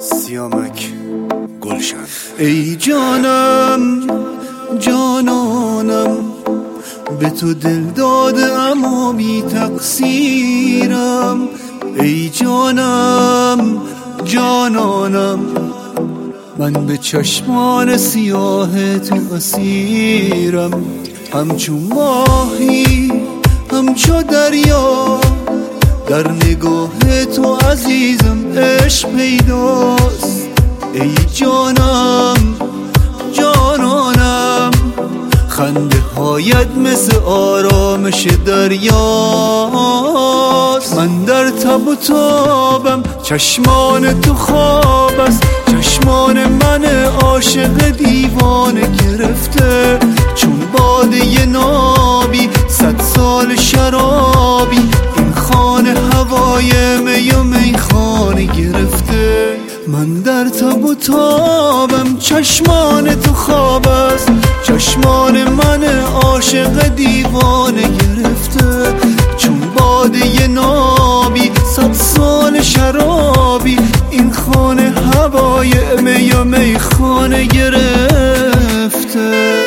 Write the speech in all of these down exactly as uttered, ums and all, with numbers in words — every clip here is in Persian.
سیامک گلشن. ای جانم جانانم، به تو دل داده اما بی تقصیرم. ای جانم جانانم، من به چشمان سیاه تو اسیرم. همچون ماهی همچو دریا، در نگاه تو عزیزم عشق پیداست. ای جانم جانانم، خنده هایت مثل آرامش دریاست. من در تب و تابم، چشمان تو خواب است. چشمان من عاشق دیوانه گرفته، چون باده نابی صد سال شرابی. این خانه هوای می و میخانه گرفته. من در تب و تابم، چشمان تو خواب است. چشمان من عاشق دیوانه گرفته، چون باده نابی صد سال شرابی. این خانه هوای می و میخانه گرفته.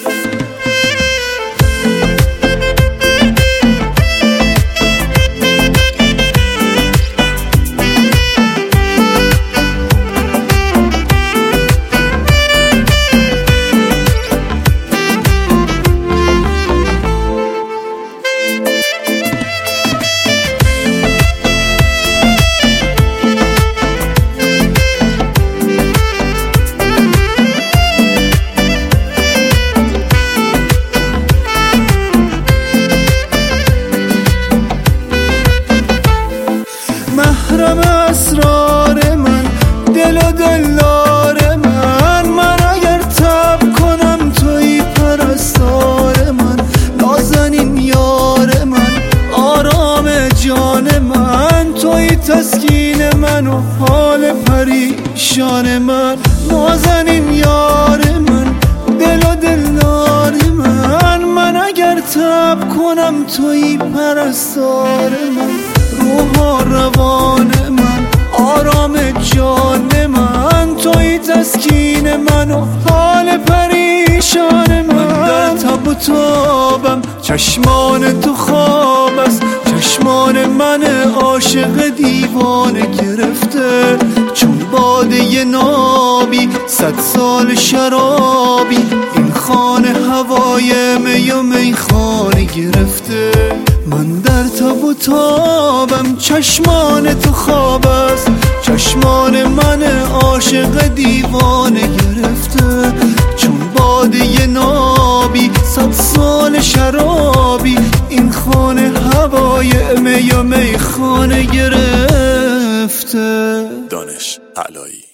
محرم اسرار من، دل و دلدار من. من اگر تب کنم توی پرستار من. نازنین یار من، آرام جان من. توی تسکین من و حال پریشان من. نازنین یار من، دل و دلدار من. من اگر تب کنم توی پرستار من. روح و روان من، آرام جان من. توی تسکین من و حال پریشان من. من در تب و تابم، چشمان تو خواب است. چشمان من عاشق دیوانه گرفته، چون باده نابی صد سال شرابی. این خانه هوای می و میخانه گرفته. من در تب و تابم، چشمان تو خواب است. چشمان من عاشق دیوانه گرفته، چون باده نابی صد سال شرابی. این خانه هوای می و میخانه گرفته. دانش علایی.